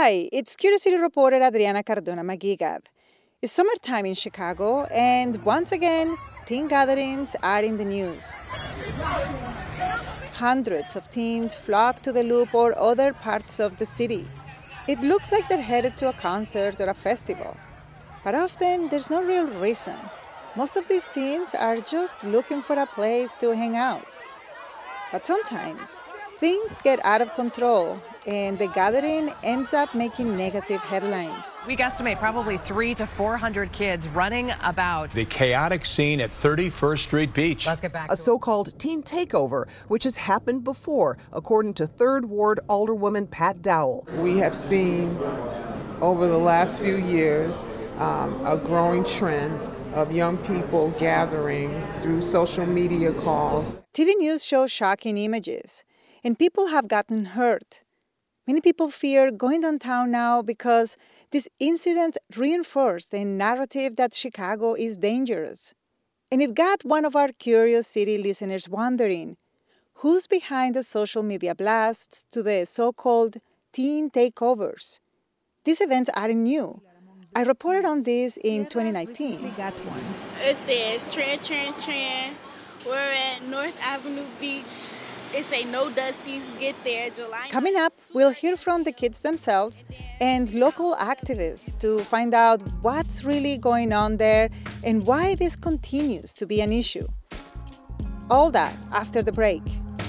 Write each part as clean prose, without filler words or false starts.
Hi, it's Curiosity reporter Adriana Cardona Magigad. It's summertime in Chicago, and once again, teen gatherings are in the news. Hundreds of teens flock to the Loop or other parts of the city. It looks like they're headed to a concert or a festival, but often there's no real reason. Most of these teens are just looking for a place to hang out. But sometimes, things get out of control, and the gathering ends up making negative headlines. We estimate probably 300 to 400 kids running about. The chaotic scene at 31st Street Beach. Let's get back to a so-called teen takeover, which has happened before, according to 3rd Ward Alderwoman Pat Dowell. We have seen over the last few years a growing trend of young people gathering through social media calls. TV news shows shocking images, and people have gotten hurt. Many people fear going downtown now because this incident reinforced the narrative that Chicago is dangerous. And it got one of our Curious City listeners wondering, who's behind the social media blasts to the so-called teen takeovers? These events aren't new. I reported on this in 2019. We got one. It says, trend. We're at North Avenue Beach. It say no dusties, get there July. Coming up, we'll hear from the kids themselves and local activists to find out what's really going on there and why this continues to be an issue. All that after the break.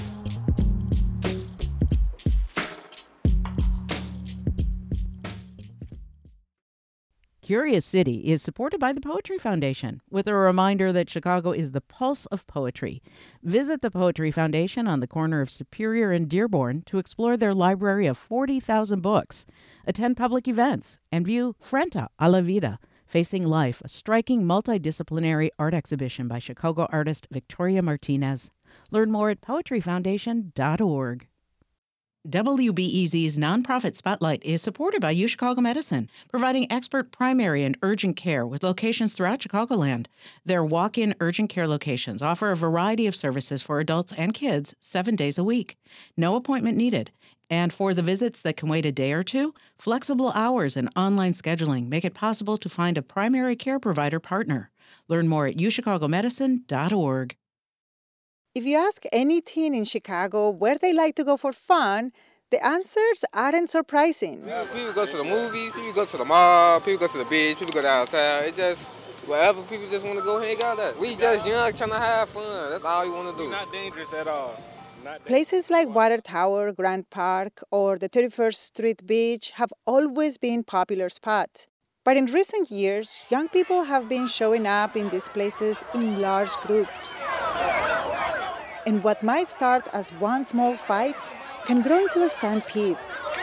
Curious City is supported by the Poetry Foundation, with a reminder that Chicago is the pulse of poetry. Visit the Poetry Foundation on the corner of Superior and Dearborn to explore their library of 40,000 books, attend public events, and view Frente a la Vida, Facing Life, a striking multidisciplinary art exhibition by Chicago artist Victoria Martinez. Learn more at poetryfoundation.org. WBEZ's nonprofit Spotlight is supported by UChicago Medicine, providing expert primary and urgent care with locations throughout Chicagoland. Their walk-in urgent care locations offer a variety of services for adults and kids 7 days a week. No appointment needed. And for the visits that can wait a day or two, flexible hours and online scheduling make it possible to find a primary care provider partner. Learn more at uChicagoMedicine.org. If you ask any teen in Chicago where they like to go for fun, the answers aren't surprising. Yeah, people go to the movies, people go to the mall, people go to the beach, people go downtown. It just, wherever people just want to go hang out at. We just young, trying to have fun. That's all we want to do. Not dangerous at all. Places like Water Tower, Grant Park, or the 31st Street Beach have always been popular spots. But in recent years, young people have been showing up in these places in large groups. And what might start as one small fight can grow into a stampede.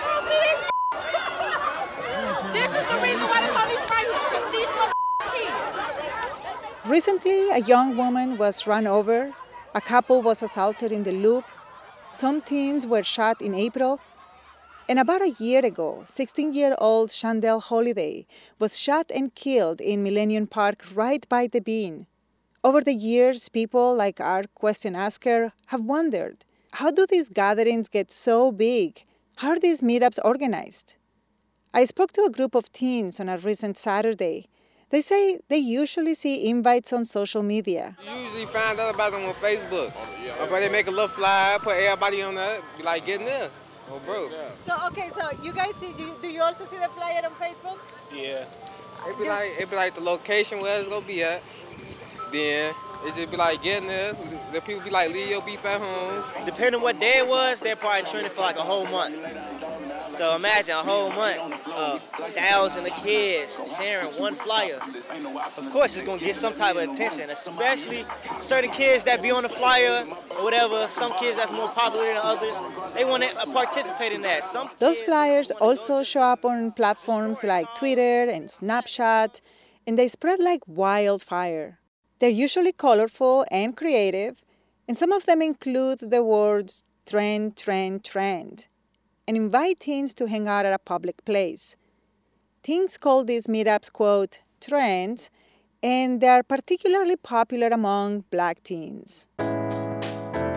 This is the reason why the police right here, because these kids. Recently, a young woman was run over, a couple was assaulted in the Loop, some teens were shot in April, and about a year ago, 16-year-old Chandel Holiday was shot and killed in Millennium Park right by the Bean. Over the years, people like our question asker have wondered, how do these gatherings get so big? How are these meetups organized? I spoke to a group of teens on a recent Saturday. They say they usually see invites on social media. You usually find out about them on Facebook. But they make a little flyer, put everybody on that, be like, getting there. Oh, bro. So you guys see, do you also see the flyer on Facebook? Yeah. It be like the location where it's going to be at. Then it just be like getting there. The people be like, leave your beef at home. Depending on what day it was, they're probably trending for like a whole month. So imagine a whole month of thousands of kids sharing one flyer. Of course, it's going to get some type of attention, especially certain kids that be on the flyer or whatever. Some kids that's more popular than others, they want to participate in that. Those flyers also show up on platforms like Twitter and Snapchat, and they spread like wildfire. They're usually colorful and creative, and some of them include the words trend, and invite teens to hang out at a public place. Teens call these meetups, quote, trends, and they are particularly popular among Black teens.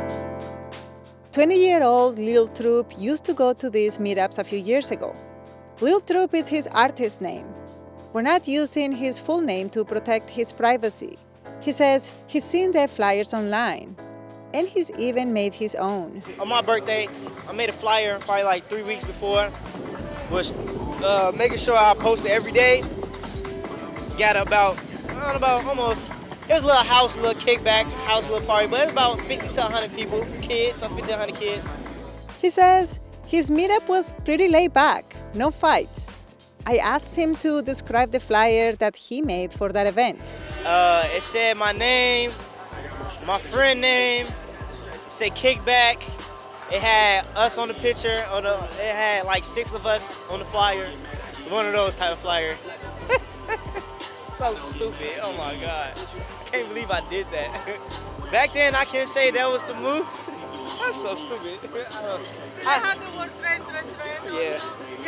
20-year-old Lil Troop used to go to these meetups a few years ago. Lil Troop is his artist name. We're not using his full name to protect his privacy. He says he's seen the flyers online, and he's even made his own. On my birthday, I made a flyer probably like 3 weeks before, was making sure I posted every day. Got about almost, it was a little house, a little kickback, house, little party, but it was about 50 to 100 people, kids, so 50 to 100 kids. He says his meetup was pretty laid back, no fights. I asked him to describe the flyer that he made for that event. It said my name, my friend name, it said kickback. It had us on the picture, it had like 6 of us on the flyer. One of those type of flyers. So stupid, oh my God. I can't believe I did that. Back then, I can't say that was the moves. That's so stupid. I had the word trend. Yeah.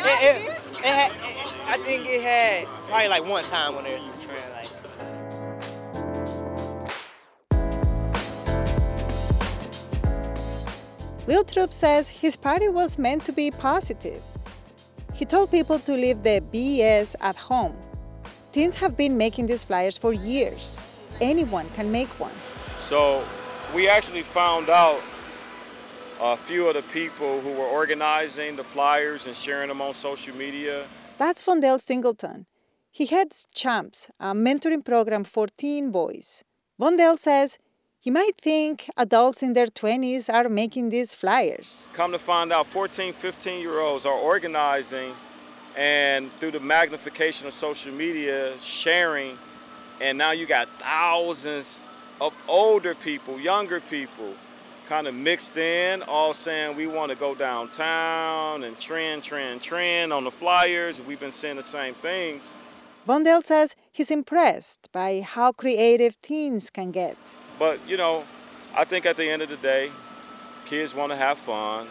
I think it had probably like one time when there was a trend. Lil Troop says his party was meant to be positive. He told people to leave the BS at home. Teens have been making these flyers for years. Anyone can make one. So we actually found out a few of the people who were organizing the flyers and sharing them on social media. That's Vondell Singleton. He heads Champs, a mentoring program for teen boys. Vondell says you might think adults in their 20s are making these flyers. Come to find out, 14, 15-year-olds are organizing, and through the magnification of social media, sharing, and now you got thousands of older people, younger people, kind of mixed in, all saying we want to go downtown and trend on the flyers. We've been seeing the same things. Vondell says he's impressed by how creative teens can get. But, I think at the end of the day, kids want to have fun.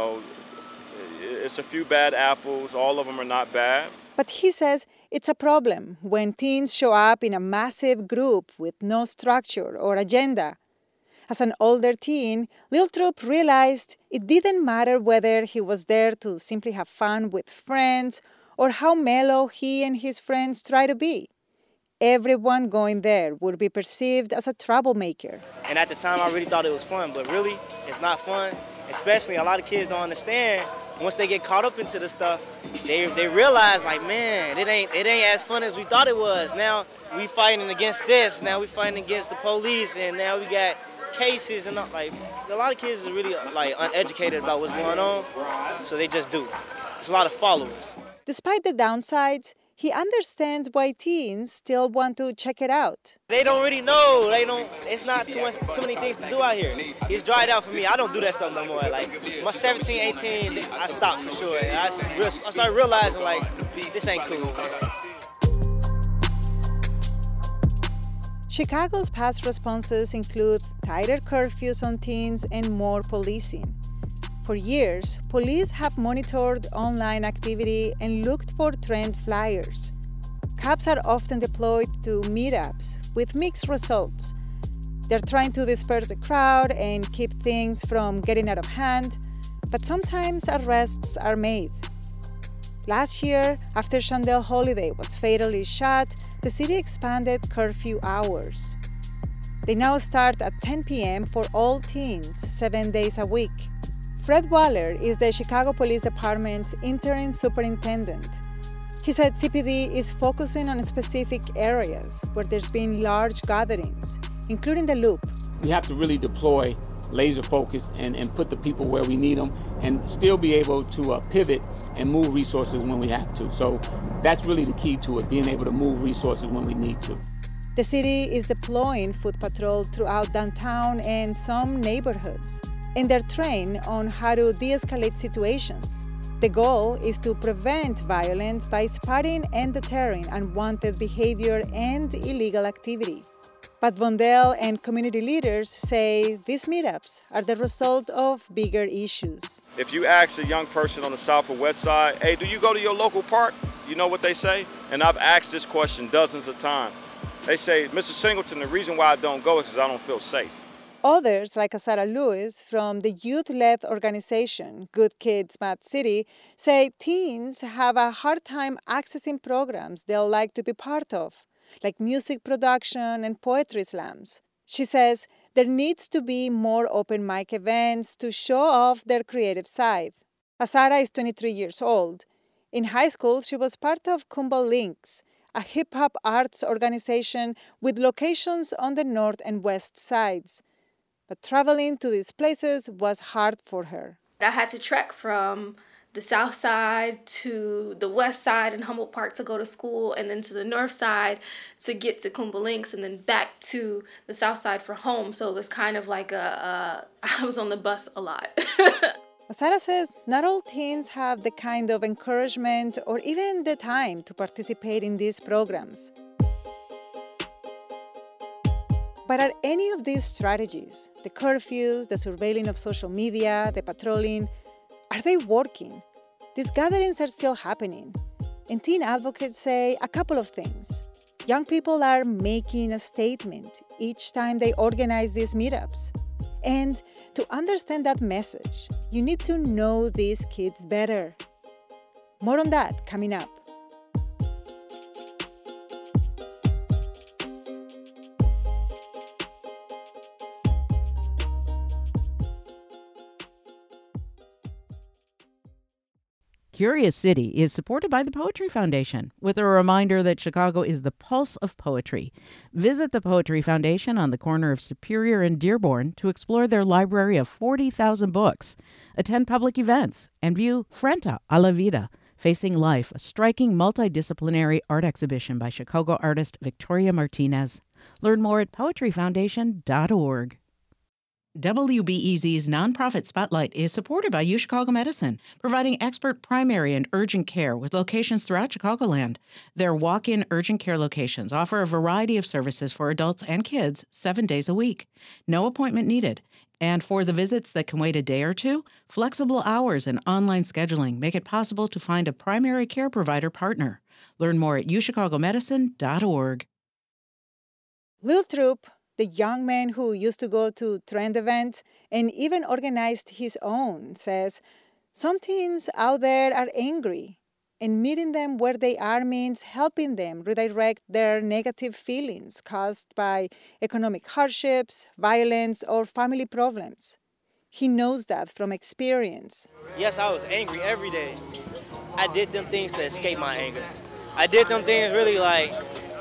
It's a few bad apples. All of them are not bad. But he says it's a problem when teens show up in a massive group with no structure or agenda. As an older teen, Lil Troop realized it didn't matter whether he was there to simply have fun with friends or how mellow he and his friends try to be. Everyone going there would be perceived as a troublemaker. And at the time, I really thought it was fun, but really, it's not fun. Especially, a lot of kids don't understand. Once they get caught up into the stuff, they realize, like, man, it ain't as fun as we thought it was. Now we fighting against this. Now we fighting against the police, and now we got cases and like a lot of kids are really like uneducated about what's going on, so they just do. It's a lot of followers. Despite the downsides, he understands why teens still want to check it out. They don't really know. It's not too many things to do out here. It's dried out for me. I don't do that stuff no more. Like my 17, 18, I stopped for sure. I started realizing like this ain't cool. Chicago's past responses include tighter curfews on teens and more policing. For years, police have monitored online activity and looked for trend flyers. Cops are often deployed to meetups with mixed results. They're trying to disperse the crowd and keep things from getting out of hand, but sometimes arrests are made. Last year, after Chandel Holiday was fatally shot, the city expanded curfew hours. They now start at 10 p.m. for all teens, 7 days a week. Fred Waller is the Chicago Police Department's interim superintendent. He said CPD is focusing on specific areas where there's been large gatherings, including the Loop. We have to really deploy laser focus and put the people where we need them and still be able to pivot and move resources when we have to. So that's really the key to it, being able to move resources when we need to. The city is deploying foot patrol throughout downtown and some neighborhoods, and they're trained on how to de-escalate situations. The goal is to prevent violence by spotting and deterring unwanted behavior and illegal activity. But Vondell and community leaders say these meetups are the result of bigger issues. If you ask a young person on the south or west side, hey, do you go to your local park? You know what they say? And I've asked this question dozens of times. They say, Mr. Singleton, the reason why I don't go is because I don't feel safe. Others, like Azara Lewis from the youth-led organization Good Kids Mad City, say teens have a hard time accessing programs they'll like to be part of, like music production and poetry slams. She says there needs to be more open mic events to show off their creative side. Azara is 23 years old. In high school, she was part of Kumbal Links, a hip-hop arts organization with locations on the north and west sides. But traveling to these places was hard for her. I had to trek from the south side to the west side in Humboldt Park to go to school, and then to the north side to get to Kumbal Links, and then back to the south side for home. So it was kind of like I was on the bus a lot. Azara says not all teens have the kind of encouragement or even the time to participate in these programs. But are any of these strategies, the curfews, the surveilling of social media, the patrolling, are they working? These gatherings are still happening. And teen advocates say a couple of things. Young people are making a statement each time they organize these meetups. And to understand that message, you need to know these kids better. More on that coming up. Curious City is supported by the Poetry Foundation, with a reminder that Chicago is the pulse of poetry. Visit the Poetry Foundation on the corner of Superior and Dearborn to explore their library of 40,000 books, attend public events, and view Frente a la Vida, Facing Life, a striking multidisciplinary art exhibition by Chicago artist Victoria Martinez. Learn more at poetryfoundation.org. WBEZ's nonprofit Spotlight is supported by UChicago Medicine, providing expert primary and urgent care with locations throughout Chicagoland. Their walk-in urgent care locations offer a variety of services for adults and kids 7 days a week. No appointment needed. And for the visits that can wait a day or two, flexible hours and online scheduling make it possible to find a primary care provider partner. Learn more at uchicagomedicine.org. Lil Troop, the young man who used to go to trend events and even organized his own, says some teens out there are angry, and meeting them where they are means helping them redirect their negative feelings caused by economic hardships, violence, or family problems. He knows that from experience. Yes, I was angry every day. I did them things to escape my anger. I did them things really like,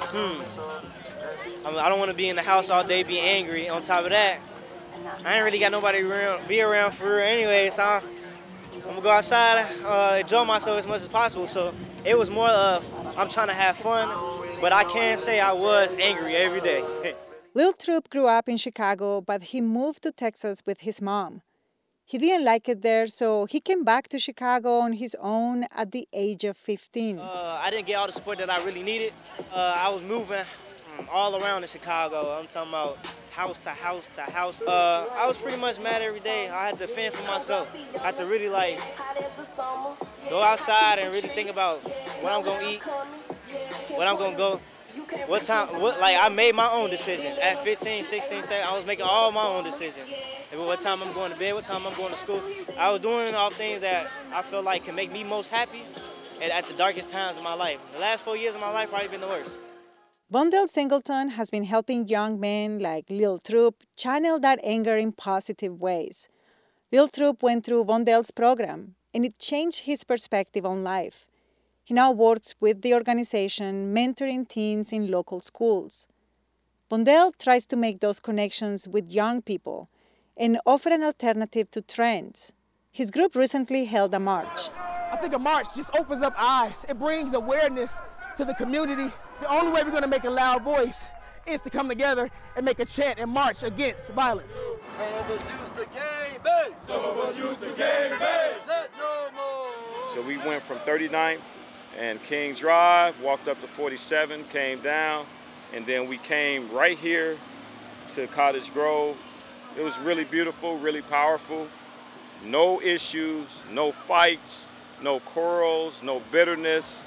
I don't want to be in the house all day being angry. On top of that, I ain't really got nobody to be around for real anyway, so I'm going to go outside, enjoy myself as much as possible. So it was more of I'm trying to have fun, but I can't say I was angry every day. Lil Troop grew up in Chicago, but he moved to Texas with his mom. He didn't like it there, so he came back to Chicago on his own at the age of 15. I didn't get all the support that I really needed. I was moving all around in Chicago. I'm talking about house to house to house. I was pretty much mad every day. I had to fend for myself. I had to really go outside and really think about what I'm gonna eat, what I'm gonna go, what time, I made my own decisions. At 15, 16, 17, I was making all my own decisions. What time I'm going to bed, what time I'm going to school. I was doing all things that I feel like can make me most happy and at the darkest times of my life. The last 4 years of my life probably been the worst. Vondell Singleton has been helping young men like Lil Troop channel that anger in positive ways. Lil Troop went through Vondell's program, and it changed his perspective on life. He now works with the organization, mentoring teens in local schools. Vondell tries to make those connections with young people and offer an alternative to trends. His group recently held a march. I think a march just opens up eyes. It brings awareness to the community. The only way we're going to make a loud voice is to come together and make a chant and march against violence. Some of us used to gang bang. Some of us used to gang bang. Let no more. So we went from 39th and King Drive, walked up to 47, came down, and then we came right here to Cottage Grove. It was really beautiful, really powerful. No issues, no fights, no quarrels, no bitterness.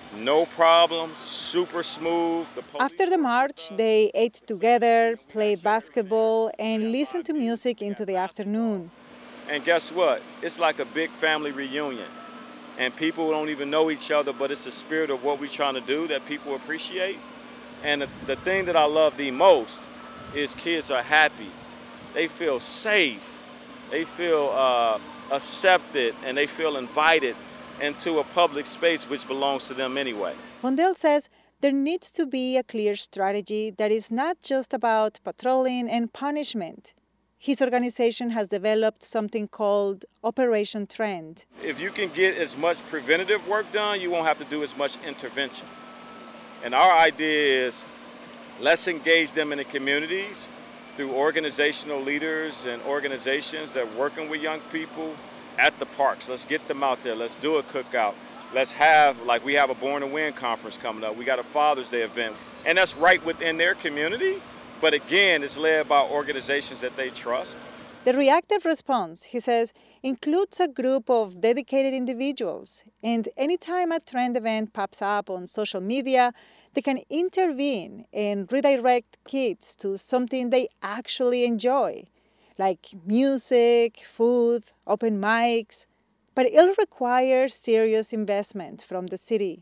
No problems, super smooth. After the march, they ate together, played basketball, and listened to music into the afternoon. And guess what? It's like a big family reunion. And people don't even know each other, but it's the spirit of what we're trying to do that people appreciate. And the thing that I love the most is kids are happy. They feel safe. They feel accepted, and they feel invited into a public space which belongs to them anyway. Vondel says there needs to be a clear strategy that is not just about patrolling and punishment. His organization has developed something called Operation Trend. If you can get as much preventative work done, you won't have to do as much intervention. And our idea is, let's engage them in the communities through organizational leaders and organizations that are working with young people at the parks. Let's get them out there. Let's do a cookout. Let's have, like we have a Born to Win conference coming up. We got a Father's Day event. And that's right within their community. But again, it's led by organizations that they trust. The reactive response, he says, includes a group of dedicated individuals. And anytime a trend event pops up on social media, they can intervene and redirect kids to something they actually enjoy, like music, food, open mics. But it'll require serious investment from the city.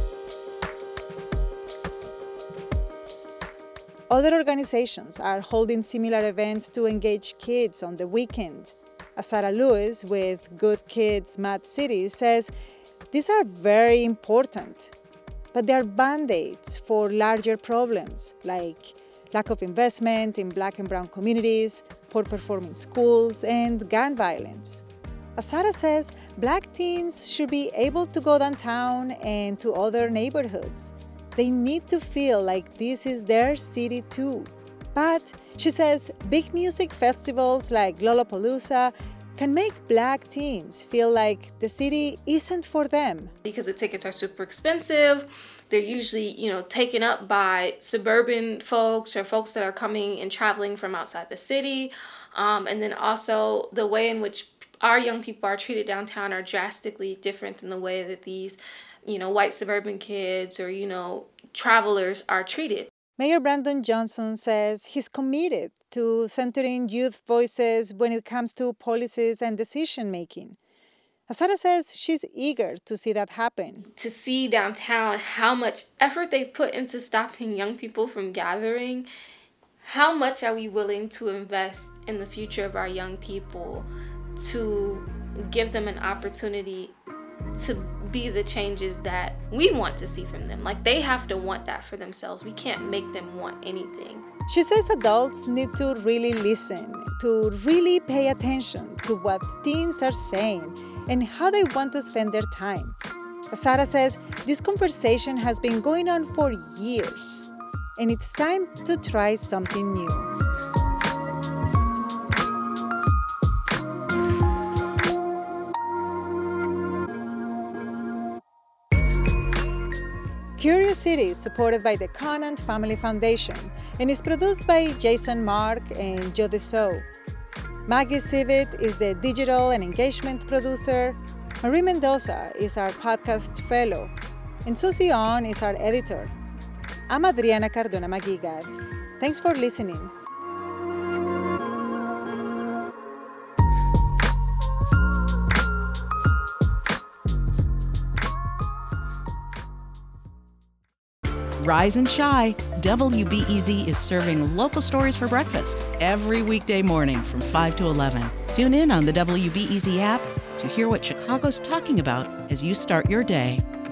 Other organizations are holding similar events to engage kids on the weekend. Azara Lewis with Good Kids Mad City says these are very important, but they are band-aids for larger problems like lack of investment in Black and brown communities, poor performing schools, and gun violence. Azara says Black teens should be able to go downtown and to other neighborhoods. They need to feel like this is their city too. But, she says, big music festivals like Lollapalooza can make Black teens feel like the city isn't for them. Because the tickets are super expensive. They're usually, taken up by suburban folks or folks that are coming and traveling from outside the city. And then also the way in which our young people are treated downtown are drastically different than the way that these white suburban kids or, travelers are treated. Mayor Brandon Johnson says he's committed to centering youth voices when it comes to policies and decision-making. Azara says she's eager to see that happen. To see downtown how much effort they put into stopping young people from gathering, how much are we willing to invest in the future of our young people to give them an opportunity to be the changes that we want to see from them. Like, they have to want that for themselves. We can't make them want anything. She says adults need to really listen, to really pay attention to what teens are saying and how they want to spend their time. Azara says this conversation has been going on for years, and it's time to try something new. Curious City is supported by the Conant Family Foundation and is produced by Jason Mark and Joe Deso. Maggie Civet is the digital and engagement producer. Marie Mendoza is our podcast fellow. And Susie On is our editor. I'm Adriana Cardona Maguigad. Thanks for listening. Rise and shine. WBEZ is serving local stories for breakfast every weekday morning from 5 to 11. Tune in on the WBEZ app to hear what Chicago's talking about as you start your day.